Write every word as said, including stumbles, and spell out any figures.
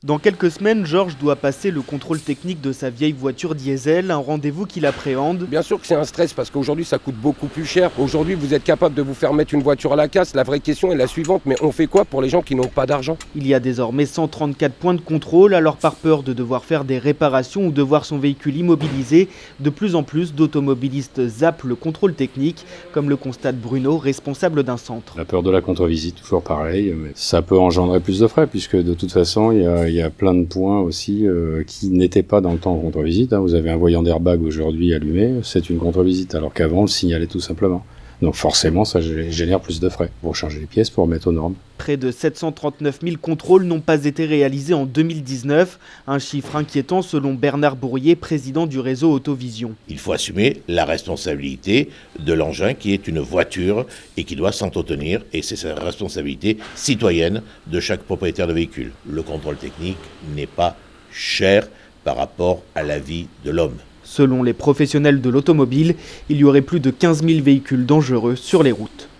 Dans quelques semaines, Georges doit passer le contrôle technique de sa vieille voiture diesel, un rendez-vous qu'il appréhende. Bien sûr que c'est un stress parce qu'aujourd'hui ça coûte beaucoup plus cher. Aujourd'hui vous êtes capable de vous faire mettre une voiture à la casse. La vraie question est la suivante, mais on fait quoi pour les gens qui n'ont pas d'argent? Il y a désormais cent trente-quatre points de contrôle, alors par peur de devoir faire des réparations ou de voir son véhicule immobilisé, de plus en plus d'automobilistes zappent le contrôle technique, comme le constate Bruno, responsable d'un centre. La peur de la contre-visite, toujours pareil, mais ça peut engendrer plus de frais puisque de toute façon il y a Il y a plein de points aussi euh, qui n'étaient pas dans le temps de contre-visite. Hein. Vous avez un voyant d'airbag aujourd'hui allumé, c'est une contre-visite, alors qu'avant on le signalait tout simplement. Donc forcément ça génère plus de frais pour changer les pièces, pour mettre aux normes. Près de sept cent trente-neuf mille contrôles n'ont pas été réalisés en deux mille dix-neuf, un chiffre inquiétant selon Bernard Bourrier, président du réseau Autovision. Il faut assumer la responsabilité de l'engin qui est une voiture et qui doit s'entretenir, et c'est sa responsabilité citoyenne de chaque propriétaire de véhicule. Le contrôle technique n'est pas cher par rapport à la vie de l'homme. Selon les professionnels de l'automobile, il y aurait plus de quinze mille véhicules dangereux sur les routes.